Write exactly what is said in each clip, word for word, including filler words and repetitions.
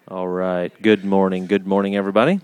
All right. Good morning. Good morning, everybody.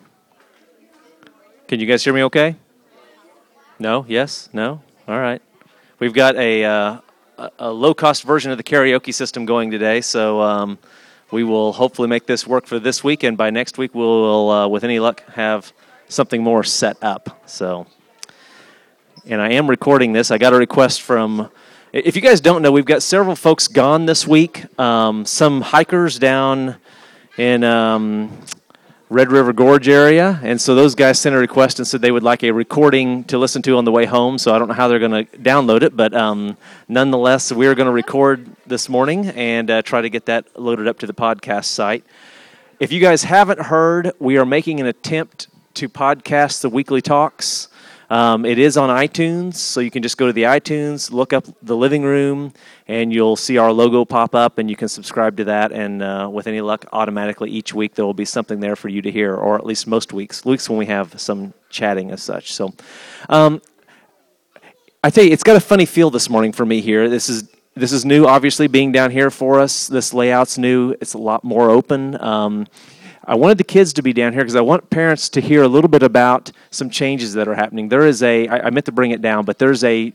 Can you guys hear me okay? No? Yes? No? All right. We've got a, uh, a, a low-cost version of the karaoke system going today, so um, we will hopefully make this work for this week, and by next week we'll, uh, with any luck, have something more set up. So, and I am recording this. I got a request from... If you guys don't know, we've got several folks gone this week. Um, some hikers down in um, Red River Gorge area, and so those guys sent a request and said they would like a recording to listen to on the way home, so I don't know how they're going to download it, but um, nonetheless, we're going to record this morning and uh, try to get that loaded up to the podcast site. If you guys haven't heard, we are making an attempt to podcast the weekly talks. Um, it is on iTunes, so you can just go to the iTunes, look up The Living Room, and you'll see our logo pop up, and you can subscribe to that, and uh, with any luck, automatically each week there will be something there for you to hear, or at least most weeks, weeks when we have some chatting as such. So um, I tell you, it's got a funny feel this morning for me here. This is this is new, obviously, being down here for us. This layout's new. It's a lot more open. Um I wanted the kids to be down here because I want parents to hear a little bit about some changes that are happening. There is a, I, I meant to bring it down, but there's a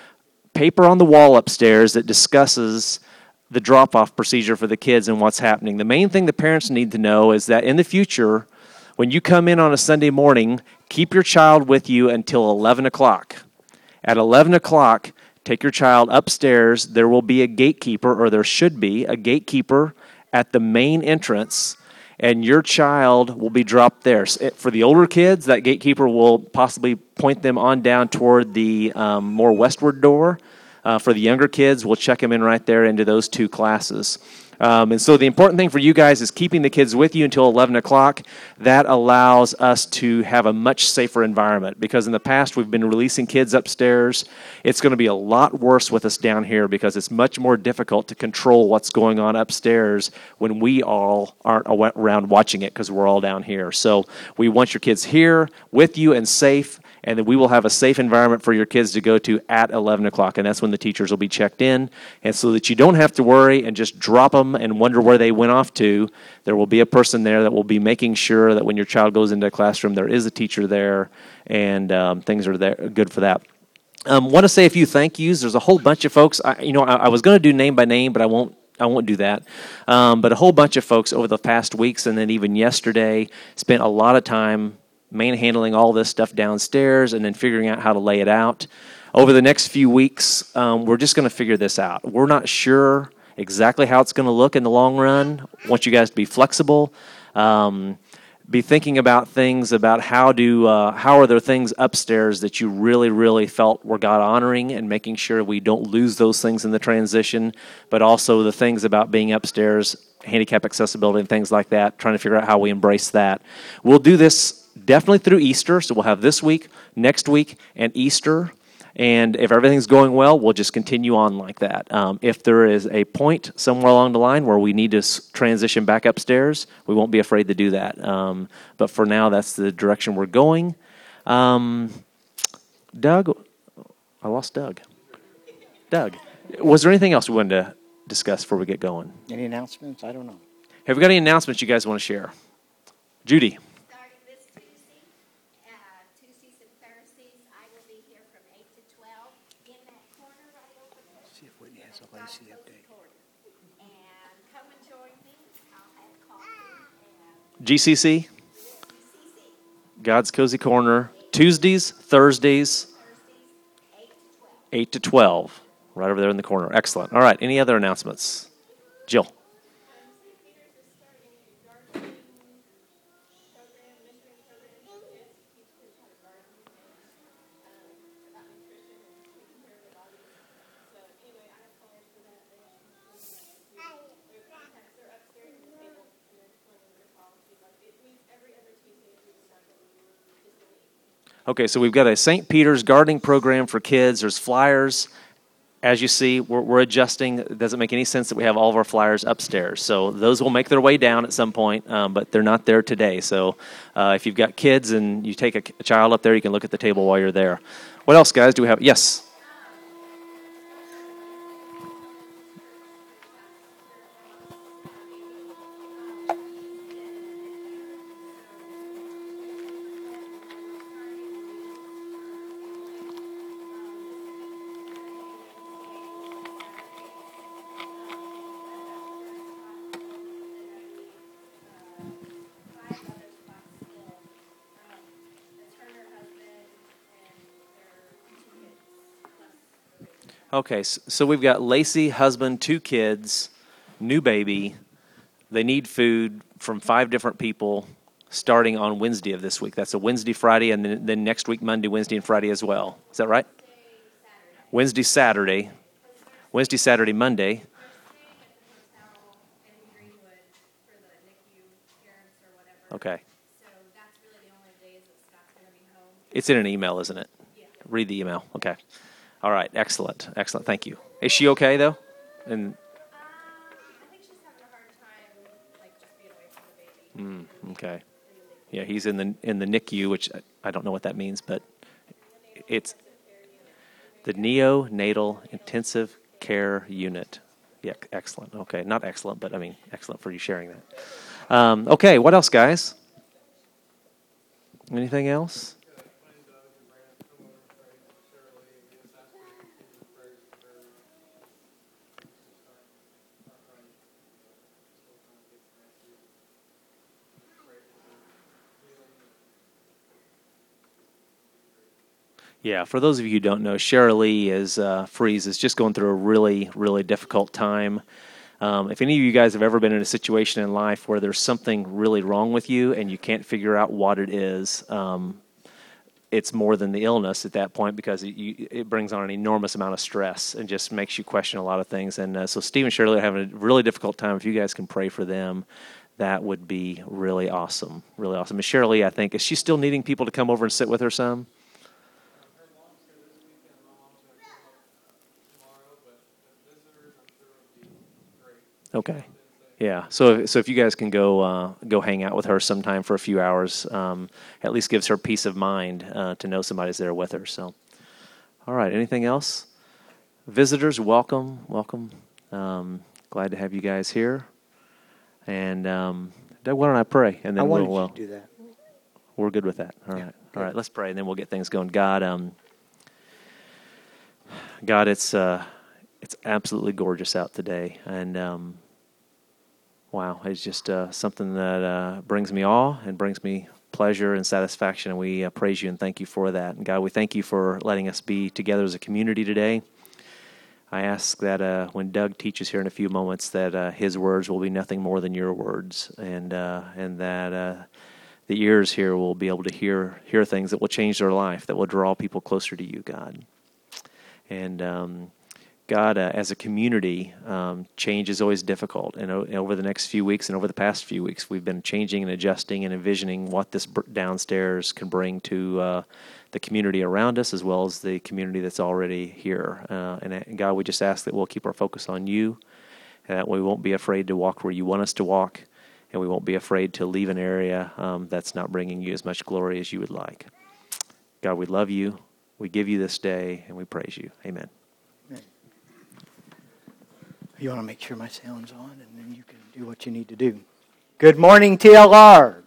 paper on the wall upstairs that discusses the drop-off procedure for the kids and what's happening. The main thing the parents need to know is that in the future, when you come in on a Sunday morning, keep your child with you until eleven o'clock. At eleven o'clock, take your child upstairs. There will be a gatekeeper, or there should be a gatekeeper at the main entrance, and your child will be dropped there. For the older kids, that gatekeeper will possibly point them on down toward the um, more westward door. Uh, for the younger kids, we'll check them in right there into those two classes. Um, and so the important thing for you guys is keeping the kids with you until eleven o'clock. That allows us to have a much safer environment, because in the past we've been releasing kids upstairs. It's going to be a lot worse with us down here because it's much more difficult to control what's going on upstairs when we all aren't around watching it because we're all down here. So we want your kids here with you and safe, and then we will have a safe environment for your kids to go to at eleven o'clock, and that's when the teachers will be checked in. And so that you don't have to worry and just drop them and wonder where they went off to, there will be a person there that will be making sure that when your child goes into a classroom, there is a teacher there, and um, things are there good for that. I um, want to say a few thank yous. There's a whole bunch of folks. I, you know, I, I was going to do name by name, but I won't. I won't do that. Um, but a whole bunch of folks over the past weeks, and then even yesterday, spent a lot of time manhandling all this stuff downstairs and then figuring out how to lay it out. Over the next few weeks, um, we're just going to figure this out. We're not sure exactly how it's going to look in the long run. I want you guys to be flexible. Um, be thinking about things about how do uh, how are there things upstairs that you really, really felt were God honoring, and making sure we don't lose those things in the transition, but also the things about being upstairs, handicap accessibility and things like that, trying to figure out how we embrace that. We'll do this definitely through Easter, so we'll have this week, next week, and Easter. And if everything's going well, we'll just continue on like that. Um, if there is a point somewhere along the line where we need to s- transition back upstairs, we won't be afraid to do that. Um, but for now, that's the direction we're going. Um, Doug, I lost Doug. Doug, was there anything else we wanted to discuss before we get going? Any announcements? I don't know. Have we got any announcements you guys want to share? Judy. G C C, God's Cozy Corner, Tuesdays, Thursdays, eight to twelve, right over there in the corner. Excellent. All right, any other announcements? Jill. Okay, so we've got a Saint Peter's gardening program for kids. There's flyers. As you see, we're, we're adjusting. It doesn't make any sense that we have all of our flyers upstairs. So those will make their way down at some point, um, but they're not there today. So uh, if you've got kids and you take a, a child up there, you can look at the table while you're there. What else, guys, do we have? Yes. Okay, s- so we've got Lacey, husband, two kids, new baby. They need food from five different people starting on Wednesday of this week. That's a Wednesday, Friday, and then, then next week, Monday, Wednesday, and Friday as well. Is that right? Wednesday, Saturday. Wednesday, Saturday, Monday. Okay. It's in an email, isn't it? Read the email. Okay. All right. Excellent. Excellent. Thank you. Is she okay, though? And mm, okay. Yeah, he's in the in the N I C U, which I, I don't know what that means, but it's the Neonatal Intensive Care Unit. Yeah, excellent. Okay, not excellent, but I mean excellent for you sharing that. Um, okay, what else, guys? Anything else? Yeah, for those of you who don't know, Shara Lee is uh, Freeze is just going through a really, really difficult time. Um, if any of you guys have ever been in a situation in life where there's something really wrong with you and you can't figure out what it is, um, it's more than the illness at that point because it, you, it brings on an enormous amount of stress and just makes you question a lot of things. And uh, so Steve and Shirley are having a really difficult time. If you guys can pray for them, that would be really awesome, really awesome. And Shirley, I think, is she still needing people to come over and sit with her some? Okay. Yeah. So so if you guys can go uh, go hang out with her sometime for a few hours, um, at least gives her peace of mind uh, to know somebody's there with her. So, all right. Anything else? Visitors, welcome, welcome. Um, glad to have you guys here. And um, Doug, why don't I pray and I then wanted we'll uh, you to do that. we're good with that. All Yeah, right. good. All right. Let's pray and then we'll get things going. God, um, God, it's uh, it's absolutely gorgeous out today, and um, wow, it's just uh, something that uh, brings me awe and brings me pleasure and satisfaction, and we uh, praise you and thank you for that. And God, we thank you for letting us be together as a community today. I ask that uh, when Doug teaches here in a few moments, that uh, his words will be nothing more than your words, and uh, and that uh, the ears here will be able to hear hear things that will change their life, that will draw people closer to you, God. And um, God, uh, as a community, um, change is always difficult. And o- over the next few weeks and over the past few weeks, we've been changing and adjusting and envisioning what this br- downstairs can bring to uh, the community around us as well as the community that's already here. Uh, and, uh, God, we just ask that we'll keep our focus on you, and that we won't be afraid to walk where you want us to walk, and we won't be afraid to leave an area um, that's not bringing you as much glory as you would like. God, we love you. We give you this day, and we praise you. Amen. You want to make sure my sound's on, and then you can do what you need to do. Good morning, T L R.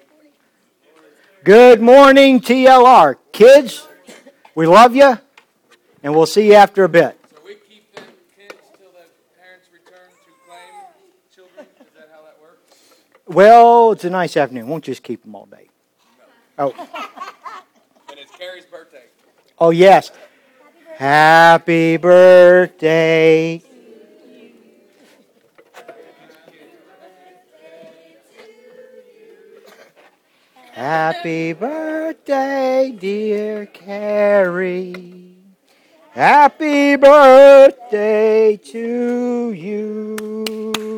Good morning, T L R. Kids, we love you, and we'll see you after a bit. So we keep them kids till the parents return to claim children? Is that how that works? Well, it's a nice afternoon. Won't just keep them all day. Oh, And it's Carrie's birthday. oh yes. Happy birthday. Happy birthday, dear Carrie. Happy birthday to you.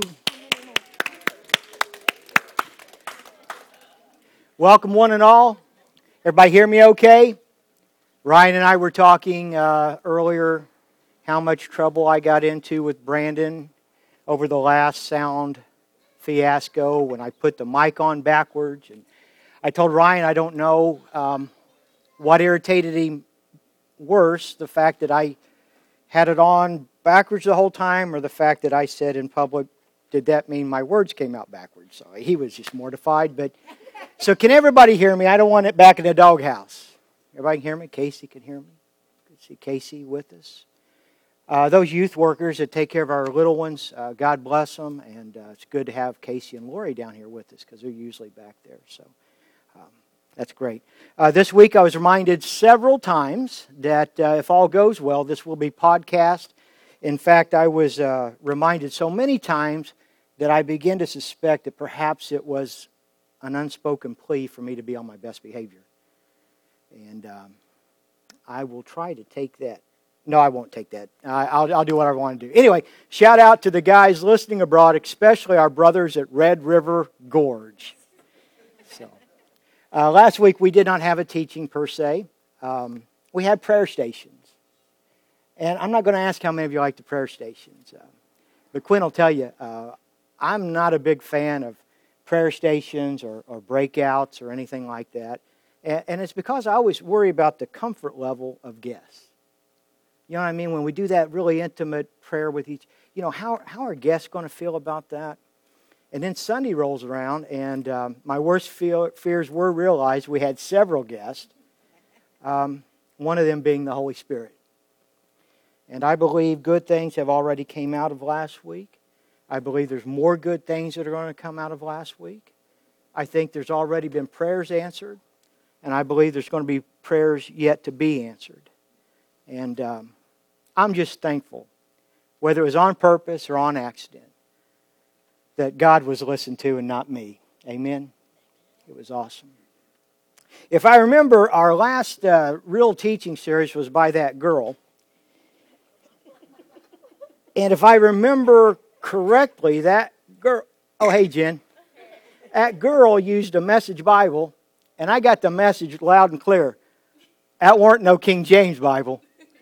Welcome, one and all. Everybody hear me okay? Ryan and I were talking uh, earlier how much trouble I got into with Brandon over the last sound fiasco when I put the mic on backwards. And I told Ryan I don't know um, what irritated him worse, the fact that I had it on backwards the whole time or the fact that I said in public, did that mean my words came out backwards? So he was just mortified. But so can everybody hear me? I don't want it back in the doghouse. Everybody can hear me? Casey can hear me. Good to see Casey with us. Uh, those youth workers that take care of our little ones, uh, God bless them. And uh, it's good to have Casey and Lori down here with us because they're usually back there. So um, That's great. Uh, this week I was reminded several times that uh, if all goes well, this will be podcast. In fact, I was uh, reminded so many times that I begin to suspect that perhaps it was an unspoken plea for me to be on my best behavior. And um, I will try to take that. No, I won't take that. I, I'll, I'll do whatever I want to do. Anyway, shout out to the guys listening abroad, especially our brothers at Red River Gorge. So, uh, last week we did not have a teaching per se. Um, we had prayer stations. And I'm not going to ask how many of you like the prayer stations. Uh, but Quinn will tell you, uh, I'm not a big fan of prayer stations or, or breakouts or anything like that. And, and it's because I always worry about the comfort level of guests. You know what I mean? When we do that really intimate prayer with each, you know, how, how are guests going to feel about that? And then Sunday rolls around, and um, my worst feel, fears were realized. We had several guests, um, one of them being the Holy Spirit. And I believe good things have already came out of last week. I believe there's more good things that are going to come out of last week. I think there's already been prayers answered. And I believe there's going to be prayers yet to be answered. And um, I'm just thankful, whether it was on purpose or on accident, that God was listened to and not me. Amen? It was awesome. If I remember, our last uh, real teaching series was by that girl. And if I remember correctly, that girl... Oh, hey, Jen. That girl used a Message Bible, and I got the message loud and clear. That weren't no King James Bible.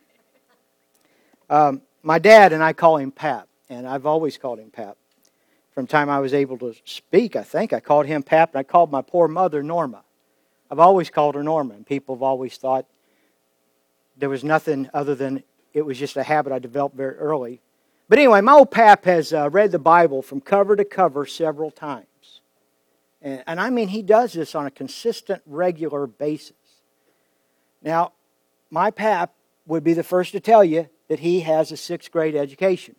Um, my dad and I call him Pap, and I've always called him Pap. From the time I was able to speak, I think, I called him Pap, and I called my poor mother Norma. I've always called her Norma, and people have always thought there was nothing other than it was just a habit I developed very early. But anyway, my old Pap has uh, read the Bible from cover to cover several times. And, and I mean, he does this on a consistent, regular basis. Now, my Pap would be the first to tell you that he has a sixth grade education.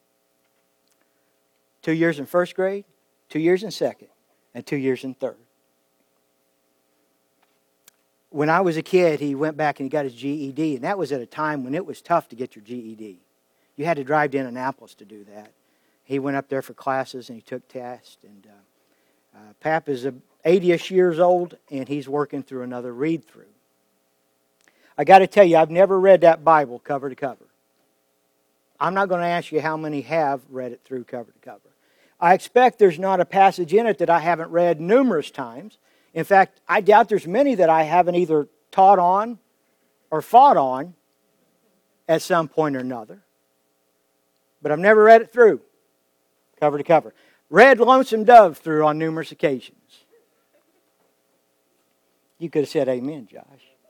Two years in first grade, two years in second, and two years in third. When I was a kid, he went back and he got his G E D, and that was at a time when it was tough to get your G E D. You had to drive to Indianapolis to do that. He went up there for classes and he took tests. And uh, uh, Pap is eighty-ish years old, and he's working through another read-through. I got to tell you, I've never read that Bible cover to cover. I'm not going to ask you how many have read it through cover to cover. I expect there's not a passage in it that I haven't read numerous times. In fact, I doubt there's many that I haven't either taught on or fought on at some point or another. But I've never read it through, cover to cover. Read Lonesome Dove through on numerous occasions. You could have said amen, Josh.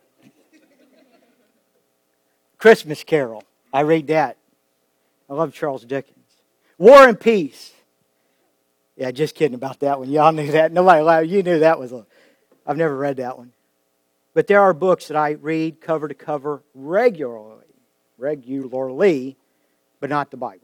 Christmas Carol. I read that. I love Charles Dickens. War and Peace. Yeah, just kidding about that one. Y'all knew that. Nobody laughed. You knew that was a... I've never read that one. But there are books that I read cover to cover regularly. Regularly. But not the Bible.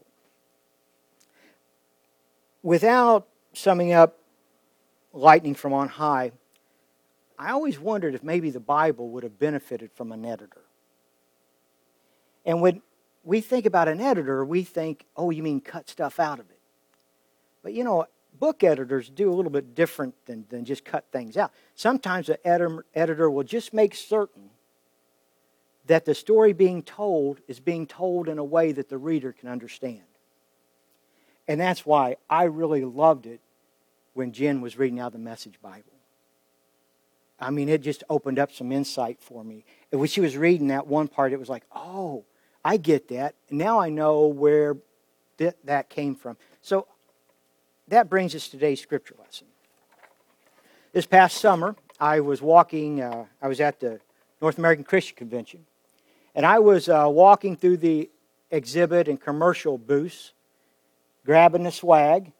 Without summing up lightning from on high, I always wondered if maybe the Bible would have benefited from an editor. And when we think about an editor, we think, oh, you mean cut stuff out of it. But you know, book editors do a little bit different than, than just cut things out. Sometimes an editor, editor will just make certain that the story being told is being told in a way that the reader can understand. And that's why I really loved it when Jen was reading out the Message Bible. I mean, it just opened up some insight for me. And when she was reading that one part, it was like, oh, I get that. Now I know where th- that came from. So that brings us to today's scripture lesson. This past summer, I was walking, uh, I was at the North American Christian Convention, and I was uh, walking through the exhibit and commercial booths, grabbing the swag.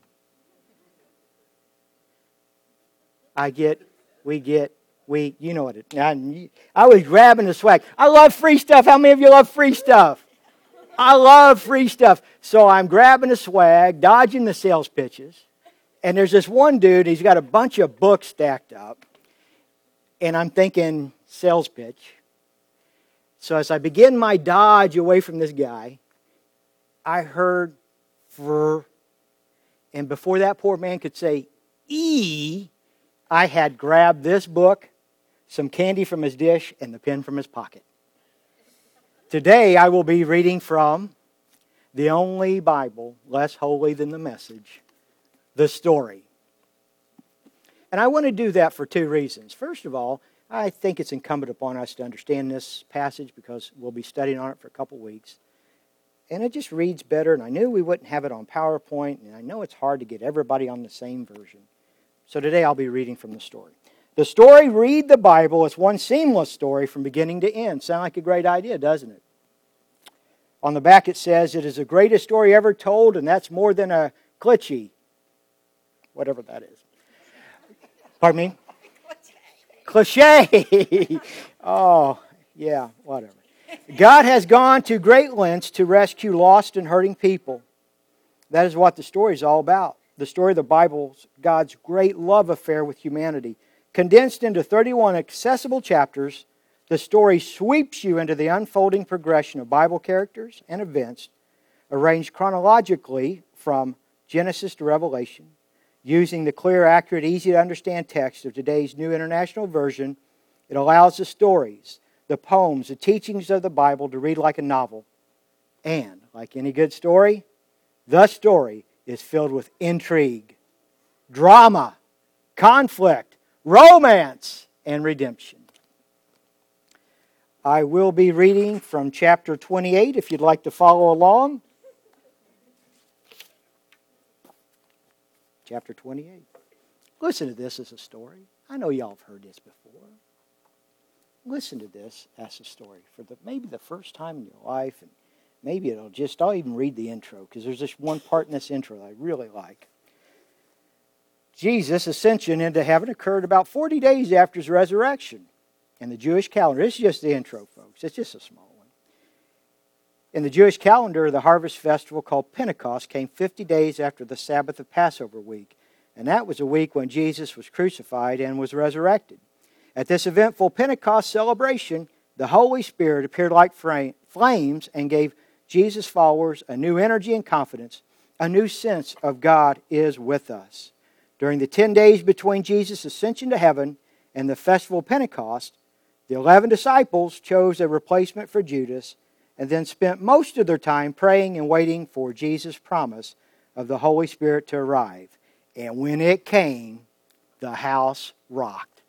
I get, we get, we, you know what it, I, I was grabbing the swag. I love free stuff. How many of you love free stuff? I love free stuff. So I'm grabbing the swag, dodging the sales pitches. And there's this one dude, he's got a bunch of books stacked up. And I'm thinking sales pitch. So as I begin my dodge away from this guy, I heard "frr," and before that poor man could say "ee," I had grabbed this book, some candy from his dish, and the pen from his pocket. Today I will be reading from the only Bible less holy than the Message, the story. And I want to do that for two reasons. First of all, I think it's incumbent upon us to understand this passage because we'll be studying on it for a couple weeks. And it just reads better, and I knew we wouldn't have it on PowerPoint, and I know it's hard to get everybody on the same version. So today I'll be reading from the story. The story, Read the Bible, is one seamless story from beginning to end. Sound like a great idea, doesn't it? On the back it says, it is the greatest story ever told, and that's more than a glitchy, whatever that is. Pardon me? Cliche. Oh, yeah, whatever. God has gone to great lengths to rescue lost and hurting people. That is what the story is all about. The story of the Bible is God's great love affair with humanity. Condensed into thirty-one accessible chapters, the story sweeps you into the unfolding progression of Bible characters and events arranged chronologically from Genesis to Revelation. Using the clear, accurate, easy-to-understand text of today's New International Version, it allows the stories, the poems, the teachings of the Bible to read like a novel. And, like any good story, the story is filled with intrigue, drama, conflict, romance, and redemption. I will be reading from chapter twenty-eight if you'd like to follow along. Chapter twenty-eight. Listen to this as a story. I know y'all have heard this before. Listen to this as a story for the maybe the first time in your life, and maybe it'll just, I'll even read the intro because there's this one part in this intro that I really like. Jesus' ascension into heaven occurred about forty days after his resurrection. In the Jewish calendar, this is just the intro, folks. It's just a small one. In the Jewish calendar, the harvest festival called Pentecost came fifty days after the Sabbath of Passover week. And that was a week when Jesus was crucified and was resurrected. At this eventful Pentecost celebration, the Holy Spirit appeared like flames and gave Jesus' followers a new energy and confidence, a new sense of God is with us. During the ten days between Jesus' ascension to heaven and the festival of Pentecost, the eleven disciples chose a replacement for Judas and then spent most of their time praying and waiting for Jesus' promise of the Holy Spirit to arrive. And when it came, the house rocked.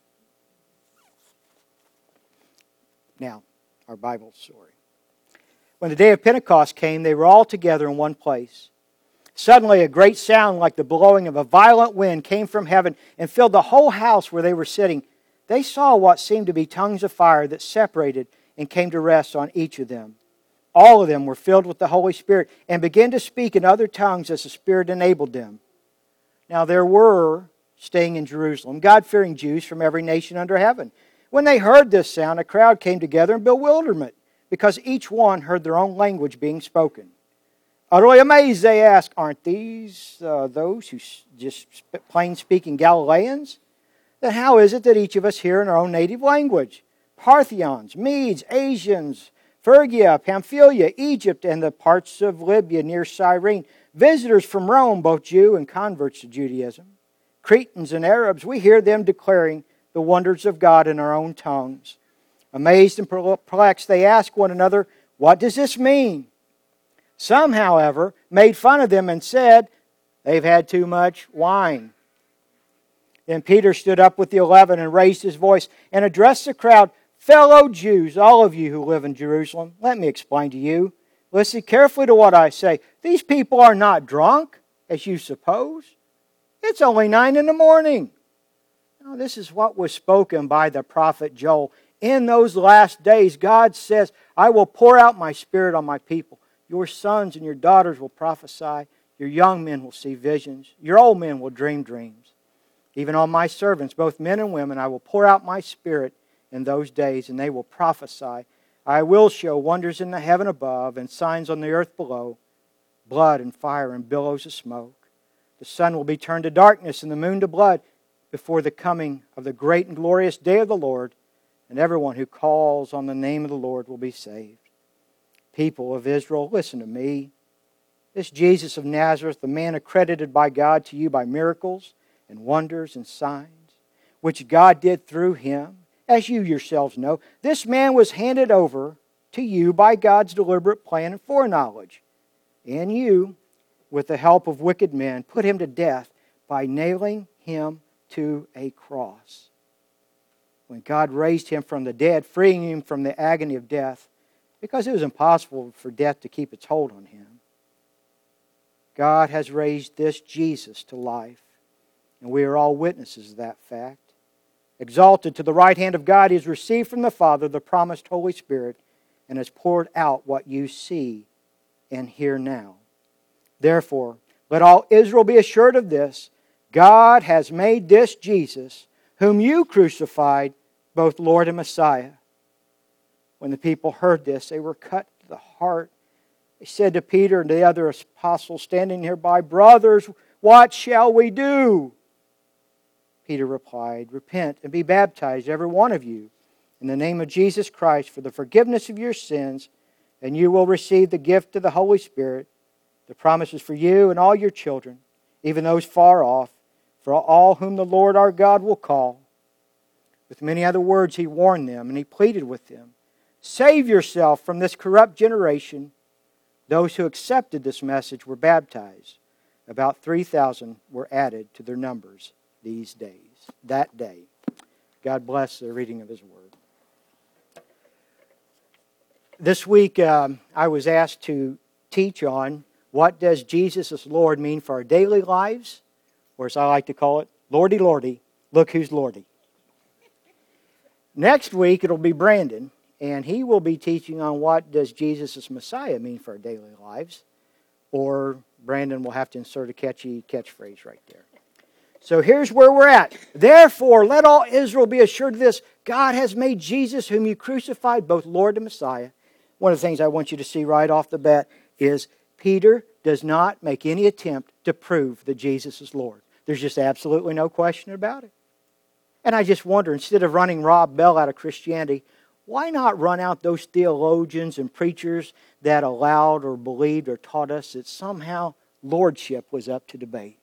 Now, our Bible story. When the day of Pentecost came, they were all together in one place. Suddenly, a great sound like the blowing of a violent wind came from heaven and filled the whole house where they were sitting. They saw what seemed to be tongues of fire that separated and came to rest on each of them. All of them were filled with the Holy Spirit and began to speak in other tongues as the Spirit enabled them. Now there were, staying in Jerusalem, God-fearing Jews from every nation under heaven. When they heard this sound, a crowd came together in bewilderment because each one heard their own language being spoken. Utterly amazed, they asked, aren't these uh, those who just plain speaking Galileans? Then how is it that each of us hear in our own native language? Parthians, Medes, Asians, Phrygia, Pamphylia, Egypt, and the parts of Libya near Cyrene, visitors from Rome, both Jew and converts to Judaism, Cretans and Arabs, we hear them declaring the wonders of God in our own tongues. Amazed and perplexed, they ask one another, what does this mean? Some, however, made fun of them and said, they've had too much wine. Then Peter stood up with the eleven and raised his voice and addressed the crowd, fellow Jews, all of you who live in Jerusalem, let me explain to you. Listen carefully to what I say. These people are not drunk, as you suppose. It's only nine in the morning. Now, this is what was spoken by the prophet Joel. In those last days, God says, I will pour out my Spirit on my people. Your sons and your daughters will prophesy. Your young men will see visions. Your old men will dream dreams. Even on my servants, both men and women, I will pour out my Spirit in those days, and they will prophesy. I will show wonders in the heaven above and signs on the earth below, blood and fire and billows of smoke. The sun will be turned to darkness and the moon to blood before the coming of the great and glorious day of the Lord, and everyone who calls on the name of the Lord will be saved. People of Israel, listen to me. This Jesus of Nazareth, the man accredited by God to you by miracles and wonders and signs, which God did through him, as you yourselves know, this man was handed over to you by God's deliberate plan and foreknowledge. And you, with the help of wicked men, put him to death by nailing him to a cross. When God raised him from the dead, freeing him from the agony of death, because it was impossible for death to keep its hold on him, God has raised this Jesus to life, and we are all witnesses of that fact. Exalted to the right hand of God, he has received from the Father the promised Holy Spirit and has poured out what you see and hear now. Therefore, let all Israel be assured of this: God has made this Jesus, whom you crucified, both Lord and Messiah. When the people heard this, they were cut to the heart. They said to Peter and the other apostles standing nearby, "Brothers, what shall we do?" Peter replied, "Repent and be baptized, every one of you, in the name of Jesus Christ for the forgiveness of your sins, and you will receive the gift of the Holy Spirit. The promise is for you and all your children, even those far off, for all whom the Lord our God will call." With many other words he warned them, and he pleaded with them, "Save yourself from this corrupt generation." Those who accepted this message were baptized. About three thousand were added to their numbers these days, that day. God bless the reading of his word. This week um, I was asked to teach on what does Jesus as Lord mean for our daily lives, or as I like to call it, Lordy, Lordy, look who's Lordy. Next week it'll be Brandon, and he will be teaching on what does Jesus as Messiah mean for our daily lives, or Brandon will have to insert a catchy catchphrase right there. So here's where we're at. Therefore, let all Israel be assured of this: God has made Jesus, whom you crucified, both Lord and Messiah. One of the things I want you to see right off the bat is Peter does not make any attempt to prove that Jesus is Lord. There's just absolutely no question about it. And I just wonder, instead of running Rob Bell out of Christianity, why not run out those theologians and preachers that allowed or believed or taught us that somehow lordship was up to debate?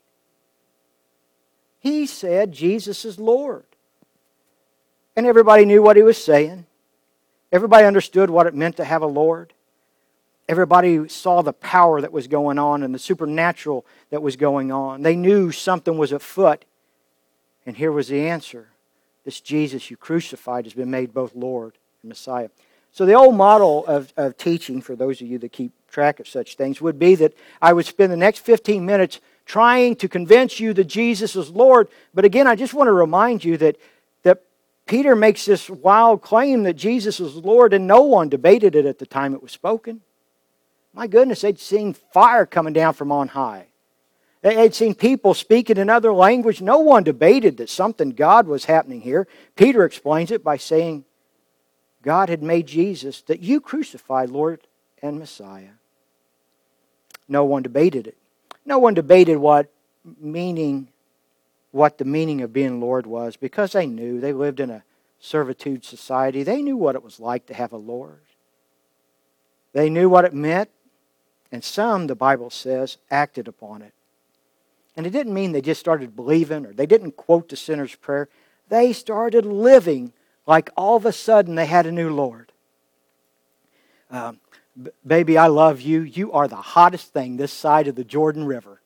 He said Jesus is Lord. And everybody knew what he was saying. Everybody understood what it meant to have a Lord. Everybody saw the power that was going on and the supernatural that was going on. They knew something was afoot. And here was the answer. This Jesus you crucified has been made both Lord and Messiah. So the old model of, of teaching, for those of you that keep track of such things, would be that I would spend the next fifteen minutes trying to convince you that Jesus is Lord. But again, I just want to remind you that, that Peter makes this wild claim that Jesus is Lord, and no one debated it at the time it was spoken. My goodness, they'd seen fire coming down from on high. They'd seen people speaking in other language. No one debated that something God was happening here. Peter explains it by saying, God had made Jesus that you crucified, Lord and Messiah. No one debated it. No one debated what meaning, what the meaning of being Lord was, because they knew. They lived in a servitude society. They knew what it was like to have a Lord. They knew what it meant, and some, the Bible says, acted upon it. And it didn't mean they just started believing or they didn't quote the sinner's prayer. They started living like all of a sudden they had a new Lord. Um, b- baby, I love you. You are the hottest thing this side of the Jordan River.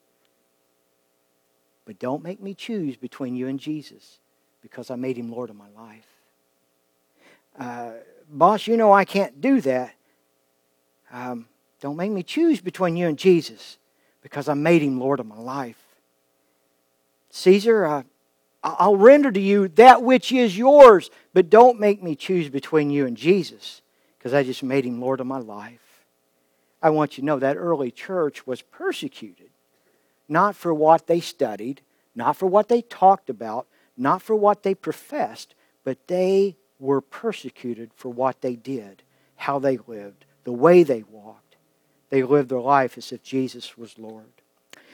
But don't make me choose between you and Jesus, because I made him Lord of my life. Uh, boss, you know I can't do that. Um, don't make me choose between you and Jesus, because I made him Lord of my life. Caesar, uh, I'll render to you that which is yours, but don't make me choose between you and Jesus, because I just made him Lord of my life. I want you to know that early church was persecuted, not for what they studied, not for what they talked about, not for what they professed, but they were persecuted for what they did, how they lived, the way they walked. They lived their life as if Jesus was Lord.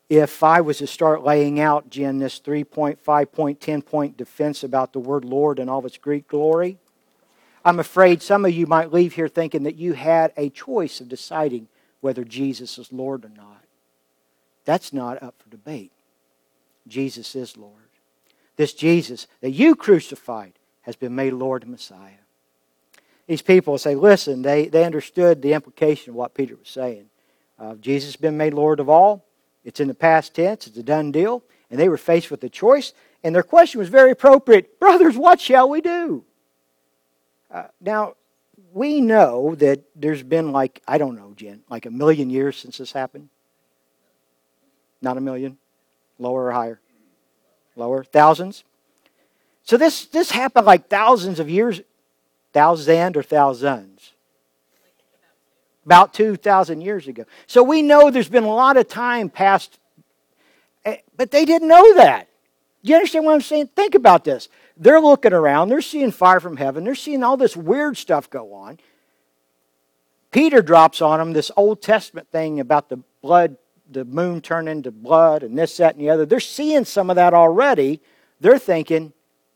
if I was to start laying out, Jen, this three-point, five-point, ten-point defense about the word Lord and all of its Greek glory, I'm afraid some of you might leave here thinking that you had a choice of deciding whether Jesus is Lord or not. That's not up for debate. Jesus is Lord. This Jesus that you crucified has been made Lord and Messiah. These people say, listen, they, they understood the implication of what Peter was saying. Uh, Jesus has been made Lord of all. It's in the past tense. It's a done deal. And they were faced with a choice. And their question was very appropriate. Brothers, what shall we do? Uh, now, we know that there's been like, I don't know, Jen, like a million years since this happened. Not a million? Lower or higher? Lower? Thousands? So this, this happened like thousands of years. Thousand or thousands? About two thousand years ago. So we know there's been a lot of time passed. But they didn't know that. Do you understand what I'm saying? Think about this. They're looking around. They're seeing fire from heaven. They're seeing all this weird stuff go on. Peter drops on them this Old Testament thing about the blood, the moon turning to blood and this, that, and the other. They're seeing some of that already. They're thinking,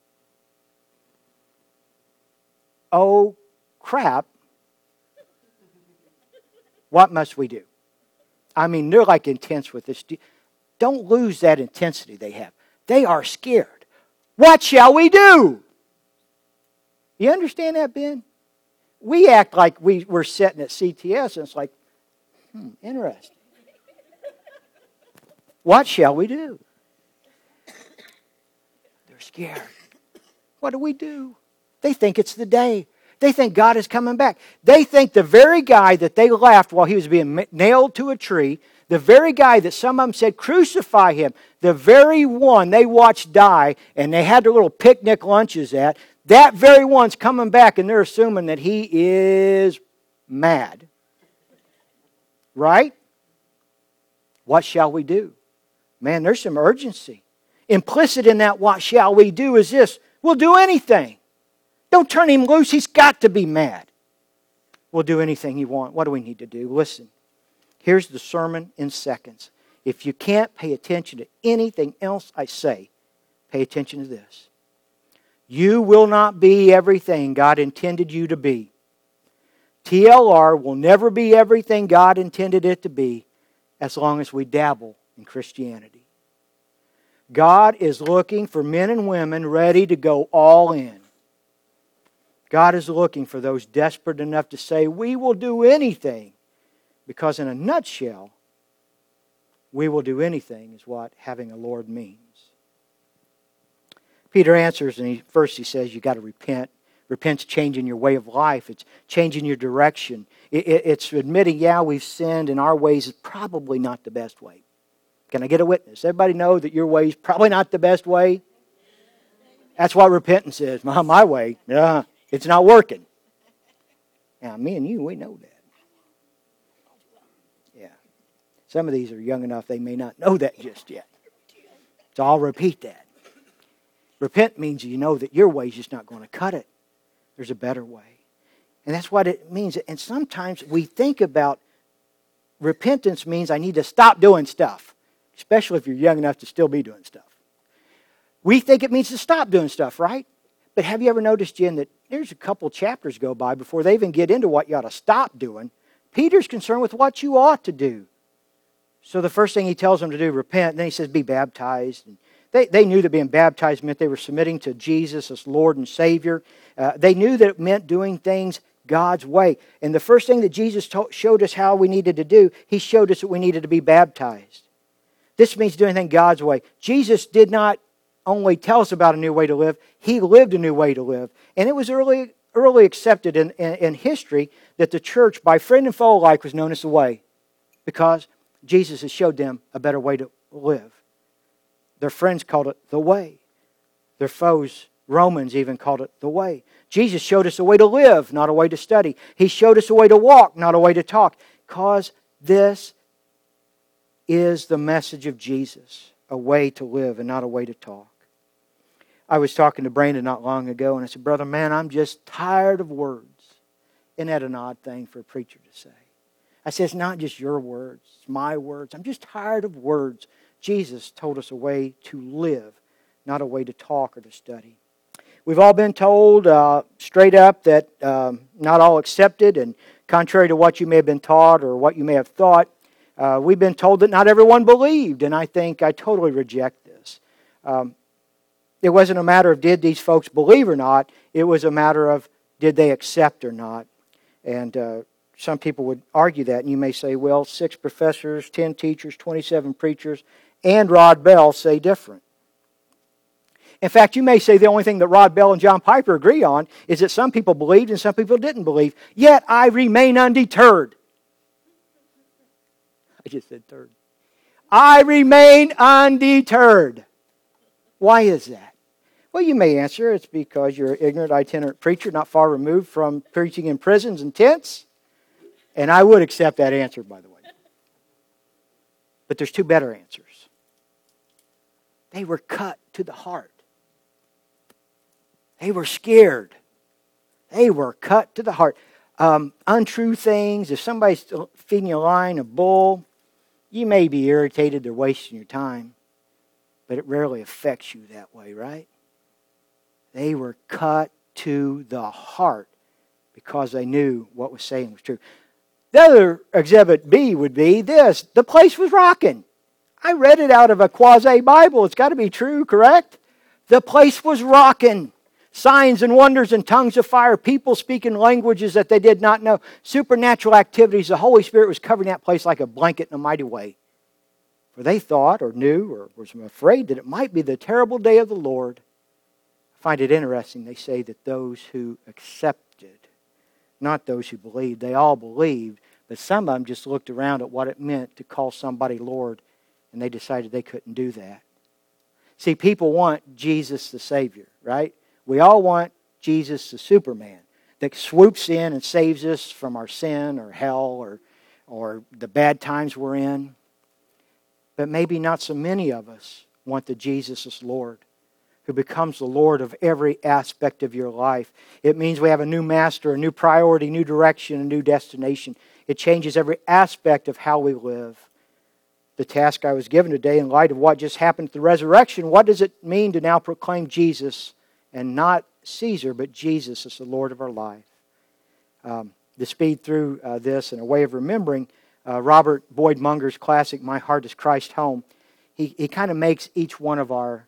oh, crap. What must we do? I mean, they're like intense with this. Don't lose that intensity they have. They are scared. What shall we do? You understand that, Ben? We act like we, we're sitting at C T S and it's like, hmm, interesting. What shall we do? They're scared. What do we do? They think it's the day. They think God is coming back. They think the very guy that they left while he was being nailed to a tree, the very guy that some of them said, crucify him, the very one they watched die and they had their little picnic lunches at, that very one's coming back and they're assuming that he is mad. Right? What shall we do? Man, there's some urgency. Implicit in that what shall we do is this: we'll do anything. Don't turn him loose. He's got to be mad. We'll do anything you want. What do we need to do? Listen, here's the sermon in seconds. If you can't pay attention to anything else I say, pay attention to this. You will not be everything God intended you to be. T L R will never be everything God intended it to be as long as we dabble in Christianity. God is looking for men and women ready to go all in. God is looking for those desperate enough to say, we will do anything. Because in a nutshell, we will do anything is what having a Lord means. Peter answers, and he, first he says, you've got to repent. Repent's changing your way of life. It's changing your direction. It, it, it's admitting, yeah, we've sinned, and our ways is probably not the best way. Can I get a witness? Everybody know that your way is probably not the best way? That's what repentance is. My, my way, yeah. It's not working. Now, me and you, we know that. Yeah. Some of these are young enough, they may not know that just yet. So I'll repeat that. Repent means you know that your way is just not going to cut it. There's a better way. And that's what it means. And sometimes we think about repentance means I need to stop doing stuff. Especially if you're young enough to still be doing stuff. We think it means to stop doing stuff, right? But have you ever noticed, Jen, that there's a couple chapters go by before they even get into what you ought to stop doing. Peter's concerned with what you ought to do. So the first thing he tells them to do, repent. And then he says, be baptized. And they, they knew that being baptized meant they were submitting to Jesus as Lord and Savior. Uh, they knew that it meant doing things God's way. And the first thing that Jesus told, showed us how we needed to do, he showed us that we needed to be baptized. This means doing things God's way. Jesus did not only tell us about a new way to live, he lived a new way to live. And it was early, early accepted in, in, in history that the church, by friend and foe alike, was known as the way. Because Jesus has showed them a better way to live. Their friends called it the way. Their foes, Romans, even called it the way. Jesus showed us a way to live, not a way to study. He showed us a way to walk, not a way to talk. Because this is the message of Jesus. A way to live and not a way to talk. I was talking to Brandon not long ago and I said, brother, man, I'm just tired of words. Isn't that an odd thing for a preacher to say? I said, it's not just your words, it's my words. I'm just tired of words. Jesus told us a way to live, not a way to talk or to study. We've all been told uh, straight up that um, not all accepted, and contrary to what you may have been taught or what you may have thought, uh, we've been told that not everyone believed, and I think I totally reject this. Um, it wasn't a matter of did these folks believe or not, it was a matter of did they accept or not. And uh, some people would argue that, and you may say, well, six professors, ten teachers, twenty-seven preachers, and Rod Bell say different. In fact, you may say the only thing that Rod Bell and John Piper agree on is that some people believed and some people didn't believe. Yet I remain undeterred. I just said third. I remain undeterred. Why is that? Well, you may answer it's because you're an ignorant itinerant preacher not far removed from preaching in prisons and tents. And I would accept that answer, by the way. But there's two better answers. They were cut to the heart. They were scared. They were cut to the heart. Um, untrue things. If somebody's feeding you a line, a bull, you may be irritated. They're wasting your time. But it rarely affects you that way, right? They were cut to the heart because they knew what was saying was true. The other exhibit B would be this. The place was rocking. I read it out of a quasi-Bible. It's got to be true, correct? The place was rocking. Signs and wonders and tongues of fire. People speaking languages that they did not know. Supernatural activities. The Holy Spirit was covering that place like a blanket in a mighty way. For they thought or knew or was afraid that it might be the terrible day of the Lord. I find it interesting. They say that those who accepted, not those who believed. They all believed. But some of them just looked around at what it meant to call somebody Lord. And they decided they couldn't do that. See, people want Jesus the Savior, right? We all want Jesus the Superman that swoops in and saves us from our sin or hell or, or the bad times we're in. But maybe not so many of us want the Jesus as Lord, who becomes the Lord of every aspect of your life. It means we have a new master, a new priority, new direction, a new destination. It changes every aspect of how we live. The task I was given today in light of what just happened at the resurrection, what does it mean to now proclaim Jesus and not Caesar, but Jesus as the Lord of our life? Um, to speed through uh, this in a way of remembering, uh, Robert Boyd Munger's classic, My Heart is Christ Home, he, he kind of makes each one of our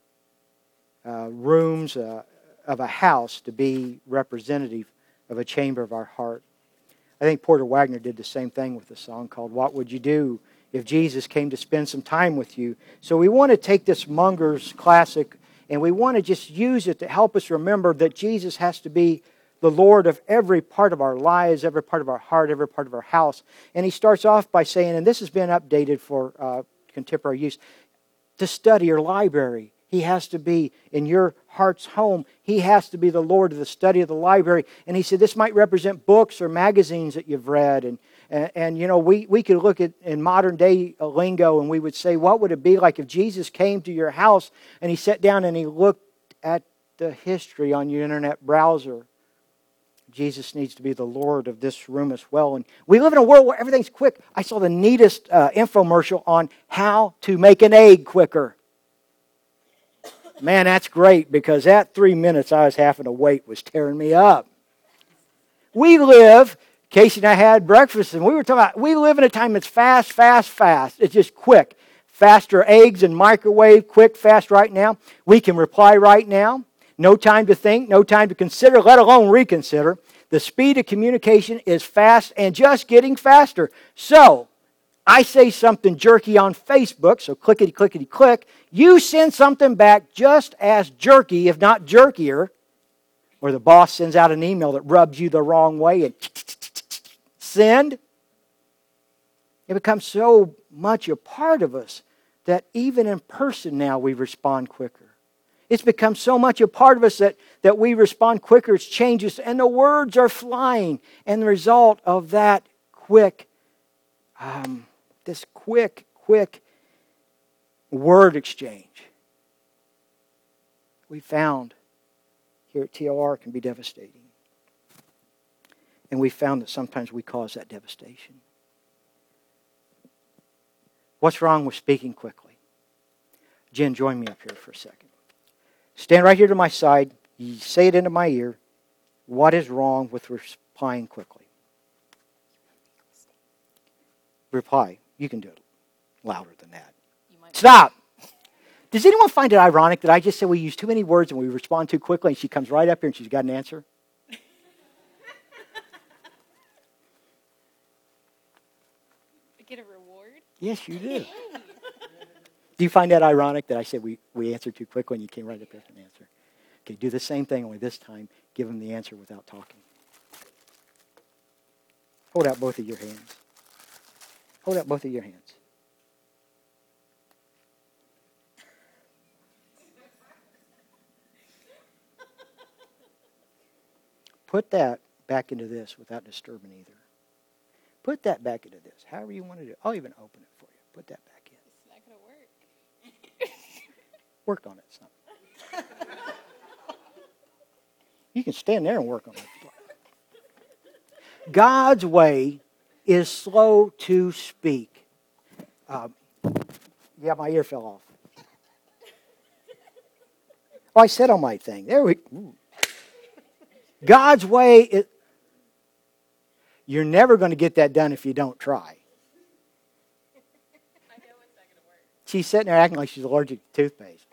uh, rooms uh, of a house to be representative of a chamber of our heart. I think Porter Wagner did the same thing with a song called What Would You Do If Jesus Came to Spend Some Time With You? So we want to take this Munger's classic and we want to just use it to help us remember that Jesus has to be the Lord of every part of our lives, every part of our heart, every part of our house. And he starts off by saying, and this has been updated for uh, contemporary use, to study your library. He has to be in your heart's home. He has to be the Lord of the study of the library. And he said this might represent books or magazines that you've read. And, and, and you know, we, we could look at in modern day lingo and we would say, what would it be like if Jesus came to your house and he sat down and he looked at the history on your internet browser? Jesus needs to be the Lord of this room as well. And we live in a world where everything's quick. I saw the neatest uh, infomercial on how to make an egg quicker. Man, that's great because that three minutes I was having to wait was tearing me up. We live, Casey and I had breakfast and we were talking about, we live in a time that's fast, fast, fast. It's just quick. Faster eggs and microwave, quick, fast right now. We can reply right now. No time to think, no time to consider, let alone reconsider. The speed of communication is fast and just getting faster. So, I say something jerky on Facebook, so clickety, clickety, click. You send something back just as jerky, if not jerkier, or the boss sends out an email that rubs you the wrong way and send. It becomes so much a part of us that even in person now we respond quicker. It's become so much a part of us that, that we respond quicker. It's changes, and the words are flying. And the result of that quick, um, this quick, quick word exchange, we found here at T O R can be devastating. And we found that sometimes we cause that devastation. What's wrong with speaking quickly? Jen, join me up here for a second. Stand right here to my side. You say it into my ear. What is wrong with replying quickly? Reply. You can do it louder than that. Stop! Does anyone find it ironic that I just said we use too many words and we respond too quickly and she comes right up here and she's got an answer? I get a reward? Yes, you do. Do you find that ironic that I said we, we answered too quickly and you came right up here with an answer? Okay, do the same thing, only this time give them the answer without talking. Hold out both of your hands. Hold out both of your hands. Put that back into this without disturbing either. Put that back into this, however you want to do it. I'll even open it for you. Put that back in. It's not going to work. Work on it some. You can stand there and work on it. God's way is slow to speak. Uh, yeah, my ear fell off. Oh, I said on my thing. There we ooh. God's way is... You're never going to get that done if you don't try. I know it's not going to work. She's sitting there acting like she's allergic to toothpaste.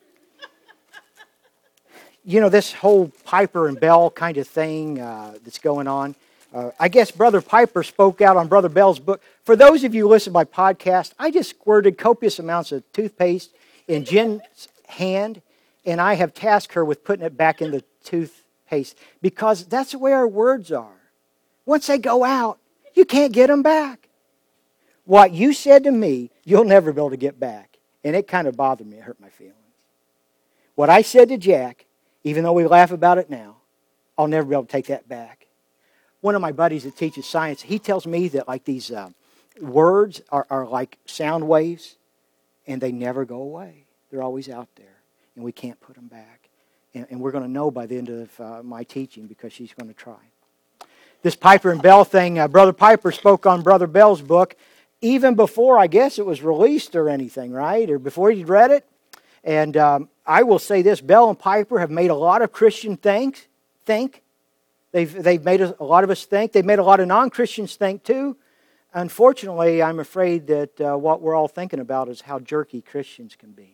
You know, this whole Piper and Bell kind of thing uh, that's going on. Uh, I guess Brother Piper spoke out on Brother Bell's book. For those of you who listen to my podcast, I just squirted copious amounts of toothpaste in Jen's hand, and I have tasked her with putting it back in the toothpaste because that's the way our words are. Once they go out, you can't get them back. What you said to me, you'll never be able to get back. And it kind of bothered me. It hurt my feelings. What I said to Jack, even though we laugh about it now, I'll never be able to take that back. One of my buddies that teaches science, he tells me that like these uh, words are, are like sound waves, and they never go away. They're always out there, and we can't put them back. And, and we're going to know by the end of uh, my teaching because she's going to try. This Piper and Bell thing, uh, Brother Piper spoke on Brother Bell's book even before, I guess, it was released or anything, right? Or before you'd read it. And um, I will say this, Bell and Piper have made a lot of Christian think. think. They've, they've made a, a lot of us think. They've made a lot of non-Christians think too. Unfortunately, I'm afraid that uh, what we're all thinking about is how jerky Christians can be.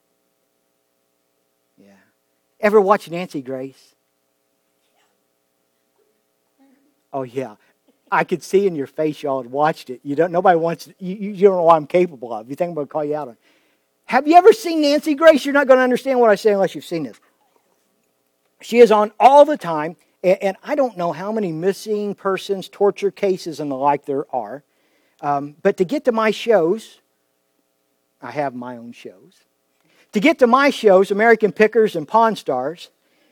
Yeah. Ever watch Nancy Grace? Oh, yeah. I could see in your face y'all had watched it. You don't. Nobody wants. You, you don't know what I'm capable of. You think I'm going to call you out on it. Have you ever seen Nancy Grace? You're not going to understand what I say unless you've seen this. She is on all the time, and, and I don't know how many missing persons, torture cases, and the like there are. Um, but to get to my shows, I have my own shows. To get to my shows, American Pickers and Pawn Stars.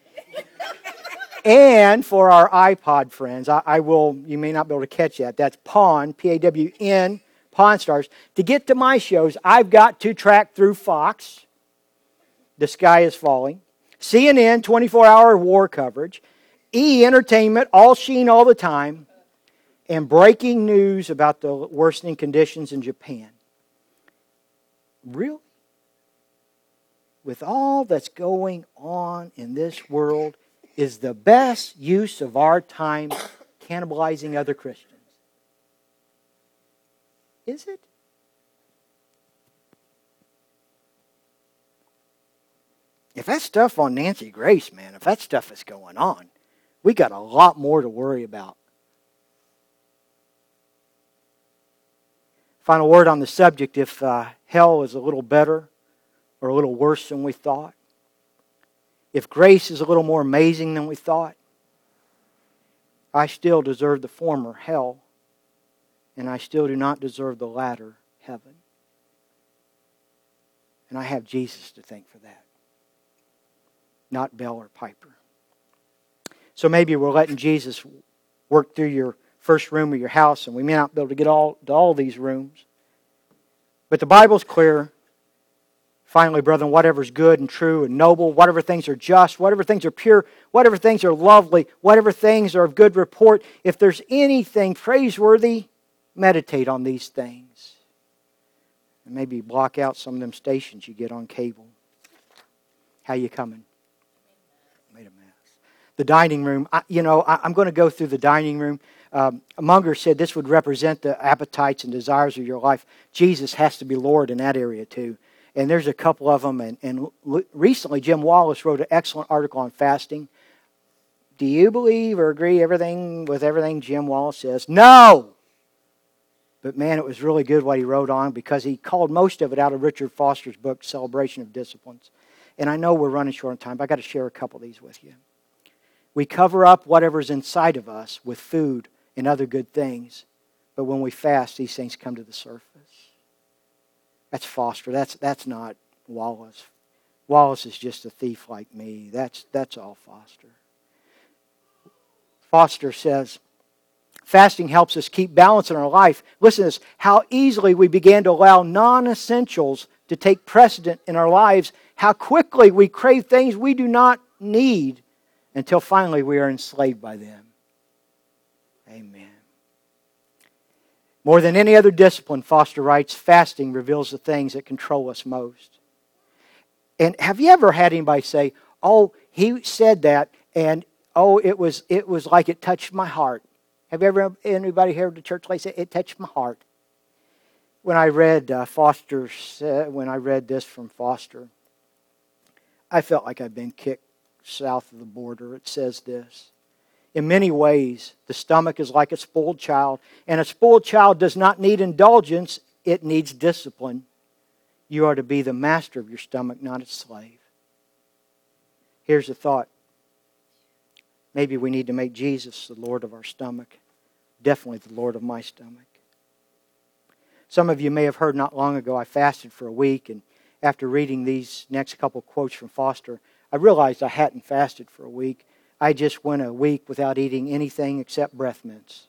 And for our iPod friends, I, I will, you may not be able to catch that. That's Pawn, P A W N, Pawn Stars. To get to my shows, I've got to track through Fox, The Sky is Falling, C N N, twenty-four hour war coverage, E! Entertainment, All Sheen all the time, and breaking news about the worsening conditions in Japan. Really? With all that's going on in this world, is the best use of our time cannibalizing other Christians? Is it? If that stuff on Nancy Grace, man, if that stuff is going on, we got a lot more to worry about. Final word on the subject, if uh, hell is a little better or a little worse than we thought, if grace is a little more amazing than we thought, I still deserve the former, hell, and I still do not deserve the latter, heaven. And I have Jesus to thank for that, not Bell or Piper. So maybe we're letting Jesus work through your first room of your house, and we may not be able to get all to all these rooms. But the Bible's clear. Finally, brethren, whatever is good and true and noble, whatever things are just, whatever things are pure, whatever things are lovely, whatever things are of good report, if there's anything praiseworthy, meditate on these things. And maybe block out some of them stations you get on cable. How you coming? Made a mess. The dining room. I, you know, I, I'm going to go through the dining room. Um, Munger said this would represent the appetites and desires of your life. Jesus has to be Lord in that area too. And there's a couple of them. And, and recently, Jim Wallace wrote an excellent article on fasting. Do you believe or agree everything with everything Jim Wallace says? No! But man, it was really good what he wrote on, because he called most of it out of Richard Foster's book, Celebration of Disciplines. And I know we're running short on time, but I've got to share a couple of these with you. We cover up whatever's inside of us with food and other good things. But when we fast, these things come to the surface. That's Foster. That's, that's not Wallace. Wallace is just a thief like me. That's, that's all Foster. Foster says, fasting helps us keep balance in our life. Listen to this. How easily we began to allow non-essentials to take precedent in our lives. How quickly we crave things we do not need until finally we are enslaved by them. Amen. More than any other discipline, Foster writes, fasting reveals the things that control us most. And have you ever had anybody say, oh, he said that, and oh, it was it was like it touched my heart. Have you ever anybody here at the church say it touched my heart? When I read uh, Foster's, uh, when I read this from Foster, I felt like I'd been kicked south of the border. It says this: in many ways, the stomach is like a spoiled child, and a spoiled child does not need indulgence; it needs discipline. You are to be the master of your stomach, not its slave. Here's a thought. Maybe we need to make Jesus the Lord of our stomach. Definitely the Lord of my stomach. Some of you may have heard not long ago I fasted for a week, and after reading these next couple quotes from Foster, I realized I hadn't fasted for a week. I just went a week without eating anything except breath mints.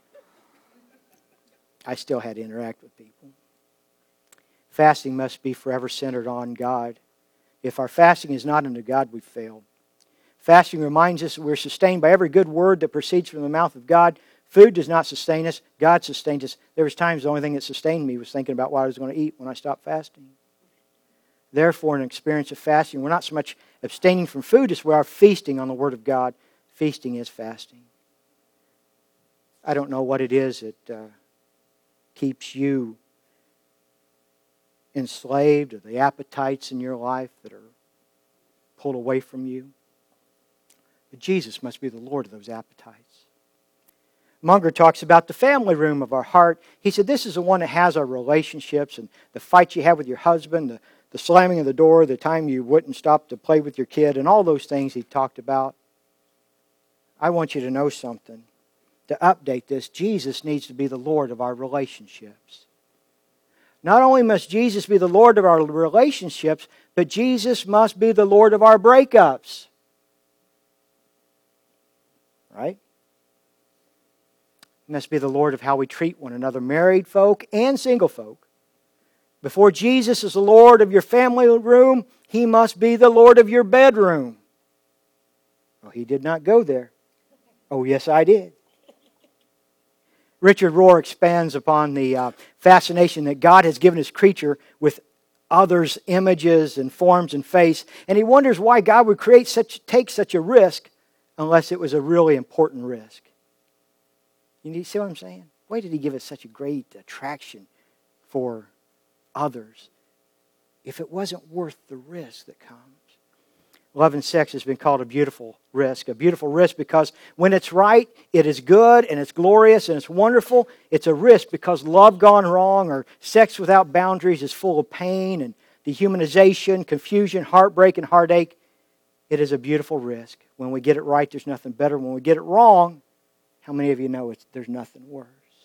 I still had to interact with people. Fasting must be forever centered on God. If our fasting is not unto God, we've failed. Fasting reminds us that we're sustained by every good word that proceeds from the mouth of God. Food does not sustain us. God sustains us. There was times the only thing that sustained me was thinking about what I was going to eat when I stopped fasting. Therefore, in an experience of fasting, we're not so much abstaining from food as we are feasting on the Word of God. Feasting is fasting. I don't know what it is that uh, keeps you enslaved, or the appetites in your life that are pulled away from you. But Jesus must be the Lord of those appetites. Munger talks about the family room of our heart. He said this is the one that has our relationships and the fight you have with your husband, the, the slamming of the door, the time you wouldn't stop to play with your kid, and all those things he talked about. I want you to know something. To update this, Jesus needs to be the Lord of our relationships. Not only must Jesus be the Lord of our relationships, but Jesus must be the Lord of our breakups. Right? He must be the Lord of how we treat one another, married folk and single folk. Before Jesus is the Lord of your family room, He must be the Lord of your bedroom. Oh, He did not go there. Oh, yes, I did. Richard Rohr expands upon the uh, fascination that God has given His creature with others' images and forms and face. And he wonders why God would create such, take such a risk unless it was a really important risk. You see what I'm saying? Why did He give us such a great attraction for others if it wasn't worth the risk that comes? Love and sex has been called a beautiful risk. A beautiful risk because when it's right, it is good and it's glorious and it's wonderful. It's a risk because love gone wrong or sex without boundaries is full of pain and dehumanization, confusion, heartbreak, and heartache. It is a beautiful risk. When we get it right, there's nothing better. When we get it wrong, how many of you know it's, there's nothing worse?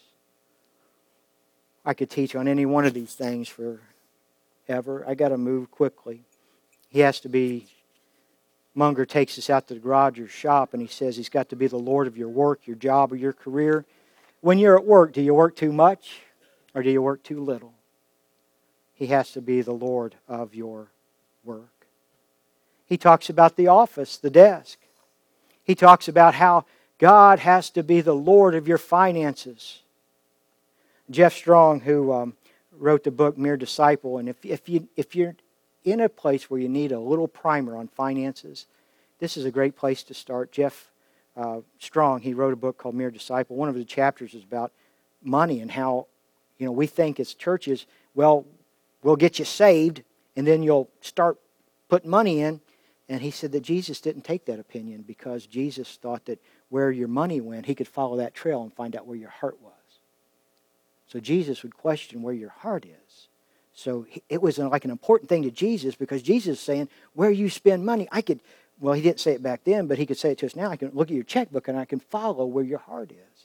I could teach on any one of these things forever. I got to move quickly. He has to be, Munger takes us out to the garage or shop and he says he's got to be the Lord of your work, your job, or your career. When you're at work, do you work too much or do you work too little? He has to be the Lord of your work. He talks about the office, the desk. He talks about how God has to be the Lord of your finances. Jeff Strong, who um, wrote the book Mere Disciple. And if, if, you, if you're in a place where you need a little primer on finances, this is a great place to start. Jeff uh, Strong, he wrote a book called Mere Disciple. One of the chapters is about money and how, you know, we think as churches, well, we'll get you saved and then you'll start putting money in. And he said that Jesus didn't take that opinion because Jesus thought that where your money went, he could follow that trail and find out where your heart was. So Jesus would question where your heart is. So it was like an important thing to Jesus because Jesus is saying, where you spend money, I could, well, he didn't say it back then, but he could say it to us now. I can look at your checkbook and I can follow where your heart is.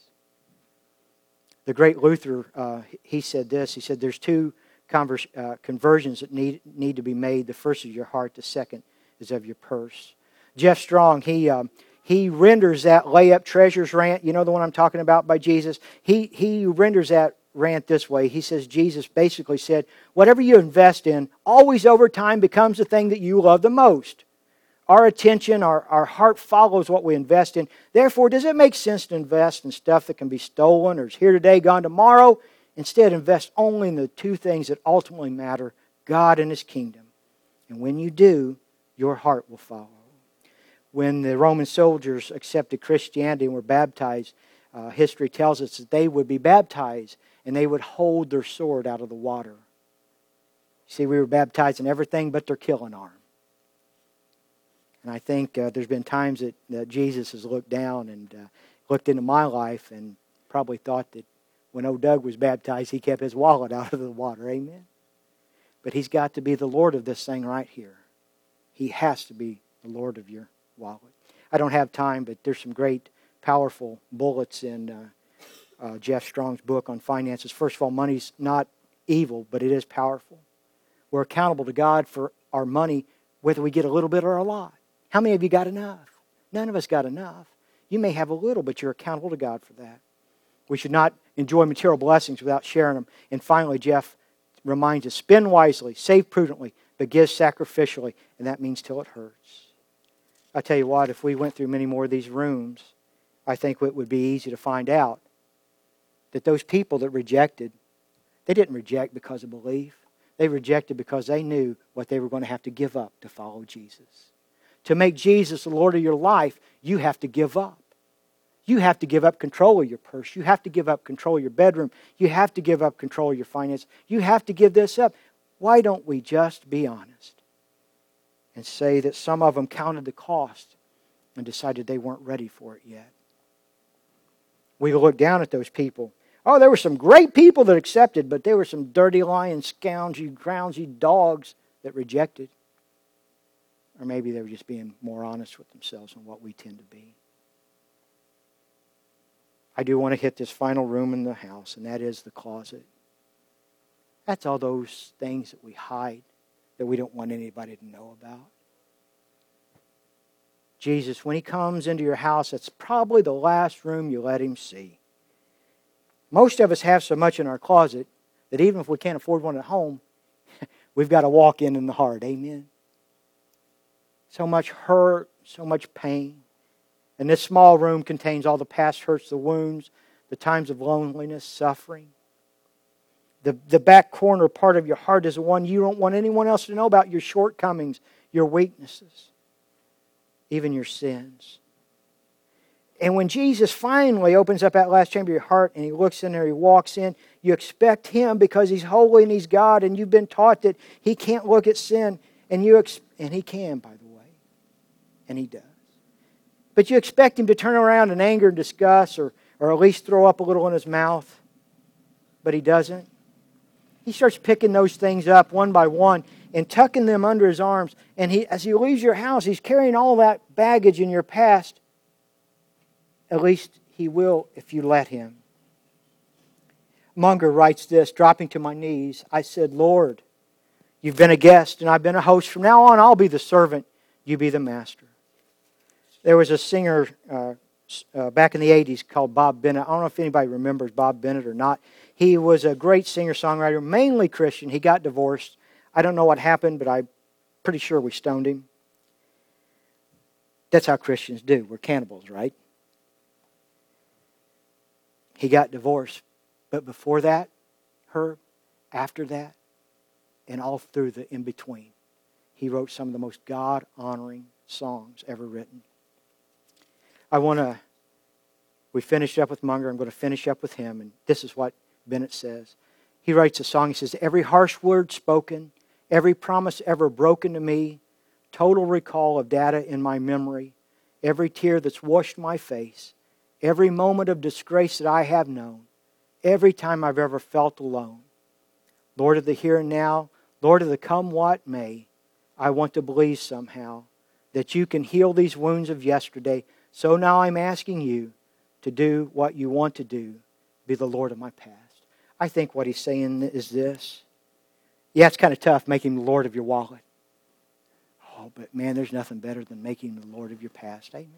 The great Luther, uh, he said this. He said there's two convers- uh, conversions that need, need to be made. The first is your heart. The second is of your purse. Jeff Strong, he um, he renders that lay up treasures rant. You know the one I'm talking about by Jesus? He, he renders that rant this way. He says Jesus basically said, whatever you invest in, always over time becomes the thing that you love the most. Our attention, our, our heart follows what we invest in. Therefore, does it make sense to invest in stuff that can be stolen or is here today, gone tomorrow? Instead, invest only in the two things that ultimately matter, God and His kingdom. And when you do, your heart will follow. When the Roman soldiers accepted Christianity and were baptized, uh, history tells us that they would be baptized and they would hold their sword out of the water. See, we were baptized in everything but their killing arm. And I think uh, there's been times that, that Jesus has looked down and uh, looked into my life and probably thought that when old Doug was baptized, he kept his wallet out of the water. Amen? But He's got to be the Lord of this thing right here. He has to be the Lord of your wallet. I don't have time, but there's some great, powerful bullets in uh, uh, Jeff Strong's book on finances. First of all, money's not evil, but it is powerful. We're accountable to God for our money, whether we get a little bit or a lot. How many of you got enough? None of us got enough. You may have a little, but you're accountable to God for that. We should not enjoy material blessings without sharing them. And finally, Jeff reminds us, spend wisely, save prudently, but give sacrificially. And that means till it hurts. I tell you what, if we went through many more of these rooms, I think it would be easy to find out that those people that rejected, they didn't reject because of belief. They rejected because they knew what they were going to have to give up to follow Jesus. To make Jesus the Lord of your life, you have to give up. You have to give up control of your purse. You have to give up control of your bedroom. You have to give up control of your finance. You have to give this up. Why don't we just be honest and say that some of them counted the cost and decided they weren't ready for it yet? We look down at those people. Oh, there were some great people that accepted, but there were some dirty, lying, scoundrel, groundsy dogs that rejected. Or maybe they were just being more honest with themselves than what we tend to be. I do want to hit this final room in the house, and that is the closet. That's all those things that we hide that we don't want anybody to know about. Jesus, when He comes into your house, that's probably the last room you let Him see. Most of us have so much in our closet that even if we can't afford one at home, we've got to walk in in the heart. Amen? So much hurt, so much pain. And this small room contains all the past hurts, the wounds, the times of loneliness, suffering. The, the back corner part of your heart is the one you don't want anyone else to know about, your shortcomings, your weaknesses, even your sins. And when Jesus finally opens up that last chamber of your heart and He looks in there, He walks in, you expect Him because He's holy and He's God, and you've been taught that He can't look at sin, and you ex- and He can, by the way. And He does. But you expect Him to turn around in anger and disgust, or, or at least throw up a little in His mouth. But He doesn't. He starts picking those things up one by one and tucking them under His arms. And he, as He leaves your house, He's carrying all that baggage in your past. At least He will if you let Him. Munger writes this, dropping to my knees, I said, Lord, You've been a guest and I've been a host. From now on, I'll be the servant. You be the master. There was a singer uh, uh, back in the eighties called Bob Bennett. I don't know if anybody remembers Bob Bennett or not. He was a great singer-songwriter, mainly Christian. He got divorced. I don't know what happened, but I'm pretty sure we stoned him. That's how Christians do. We're cannibals, right? He got divorced. But before that, Herb, after that and all through the in-between, he wrote some of the most God-honoring songs ever written. I want to, we finished up with Munger. I'm going to finish up with him. And this is what Bennett says. He writes a song. He says, every harsh word spoken, every promise ever broken to me, total recall of data in my memory, every tear that's washed my face, every moment of disgrace that I have known, every time I've ever felt alone. Lord of the here and now, Lord of the come what may, I want to believe somehow that you can heal these wounds of yesterday. So now I'm asking you to do what you want to do, be the Lord of my past. I think what he's saying is this. Yeah, it's kind of tough making him the Lord of your wallet. Oh, but man, there's nothing better than making him the Lord of your past. Amen.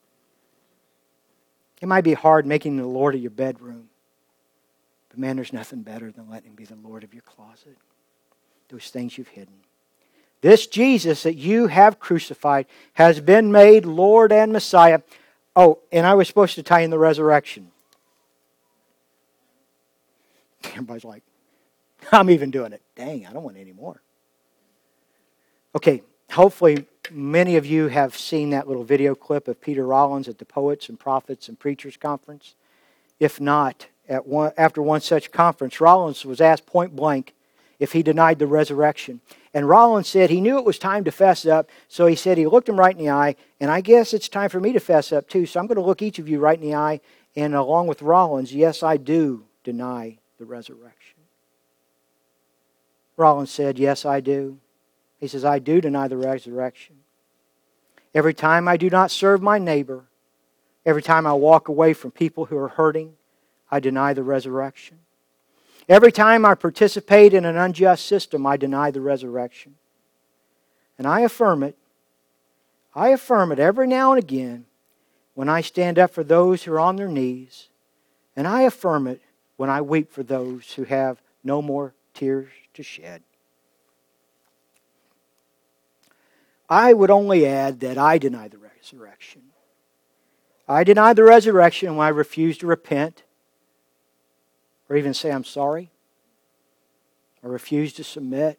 It might be hard making him the Lord of your bedroom. But man, there's nothing better than letting him be the Lord of your closet. Those things you've hidden. This Jesus that you have crucified has been made Lord and Messiah. Oh, and I was supposed to tie in the resurrection. Everybody's like, I'm even doing it. Dang, I don't want any more. Okay, hopefully many of you have seen that little video clip of Peter Rollins at the Poets and Prophets and Preachers Conference. If not, at one, after one such conference, Rollins was asked point blank if he denied the resurrection. And Rollins said he knew it was time to fess up, so he said he looked him right in the eye, and I guess it's time for me to fess up too, so I'm going to look each of you right in the eye, and along with Rollins, yes, I do deny the resurrection. Rollins said, yes, I do. He says, I do deny the resurrection. Every time I do not serve my neighbor, every time I walk away from people who are hurting, I deny the resurrection. Every time I participate in an unjust system, I deny the resurrection. And I affirm it. I affirm it every now and again when I stand up for those who are on their knees. And I affirm it when I weep for those who have no more tears to shed. I would only add that I deny the resurrection. I deny the resurrection when I refuse to repent or even say I'm sorry or refuse to submit.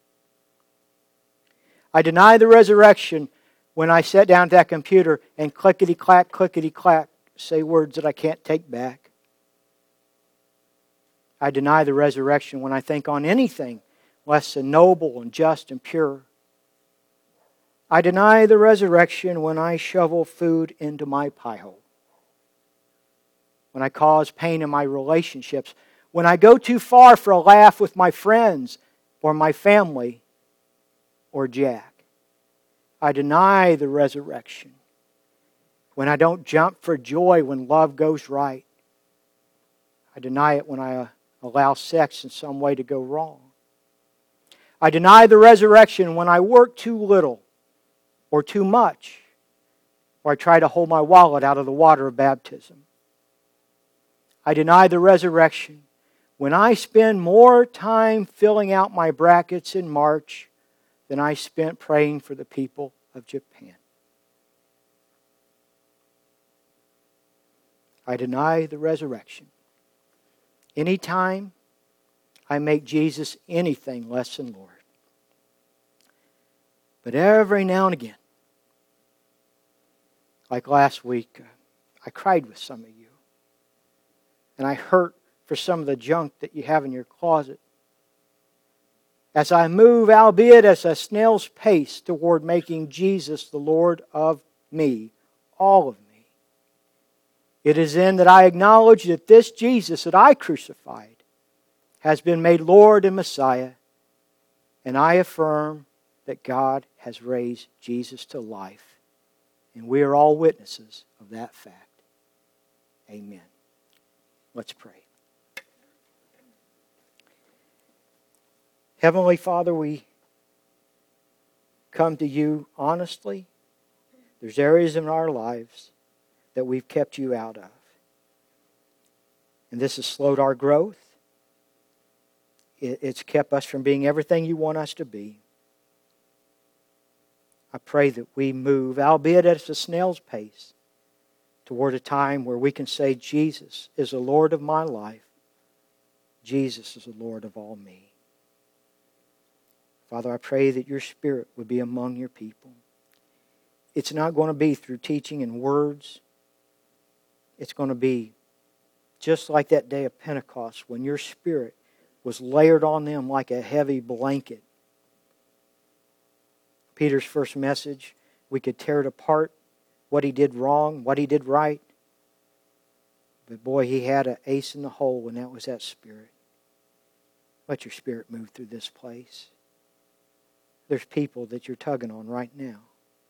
I deny the resurrection when I sit down at that computer and clickety-clack, clickety-clack, say words that I can't take back. I deny the resurrection when I think on anything less than noble and just and pure. I deny the resurrection when I shovel food into my pie hole. When I cause pain in my relationships. When I go too far for a laugh with my friends or my family or Jack. I deny the resurrection when I don't jump for joy when love goes right. I deny it when I allow sex in some way to go wrong. I deny the resurrection when I work too little or too much, or I try to hold my wallet out of the water of baptism. I deny the resurrection when I spend more time filling out my brackets in March than I spent praying for the people of Japan. I deny the resurrection anytime I make Jesus anything less than Lord. But every now and again, like last week, I cried with some of you. And I hurt for some of the junk that you have in your closet. As I move, albeit at a snail's pace, toward making Jesus the Lord of me, all of me. It is then that I acknowledge that this Jesus that I crucified has been made Lord and Messiah. And I affirm that God has raised Jesus to life. And we are all witnesses of that fact. Amen. Let's pray. Heavenly Father, we come to you honestly. There's areas in our lives that we've kept you out of. And this has slowed our growth. It's kept us from being everything you want us to be. I pray that we move, albeit at a snail's pace, toward a time where we can say, Jesus is the Lord of my life. Jesus is the Lord of all me. Father, I pray that your Spirit would be among your people. It's not going to be through teaching and words. It's going to be just like that day of Pentecost when your Spirit was layered on them like a heavy blanket. Peter's first message, we could tear it apart, what he did wrong, what he did right. But boy, he had an ace in the hole, and that was that Spirit. Let your Spirit move through this place. There's people that you're tugging on right now.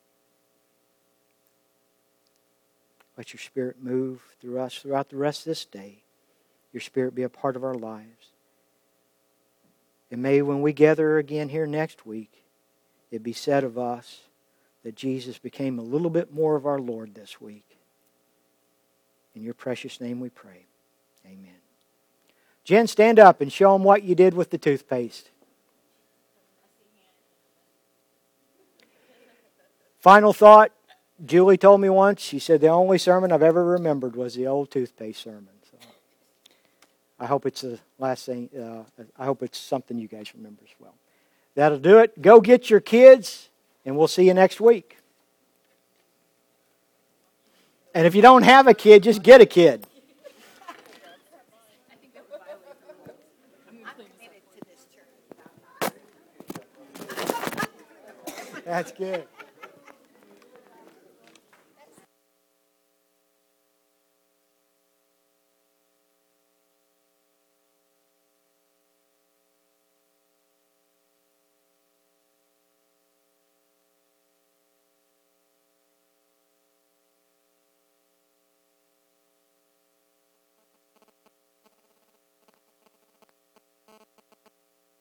Let your Spirit move through us throughout the rest of this day. Your Spirit be a part of our lives. And may when we gather again here next week, it be said of us that Jesus became a little bit more of our Lord this week. In your precious name we pray. Amen. Jen, stand up and show them what you did with the toothpaste. Final thought. Julie told me once, she said the only sermon I've ever remembered was the old toothpaste sermon. So I hope it's the last thing. Uh, I hope it's something you guys remember as well. That'll do it. Go get your kids, and we'll see you next week. And if you don't have a kid, just get a kid. That's good.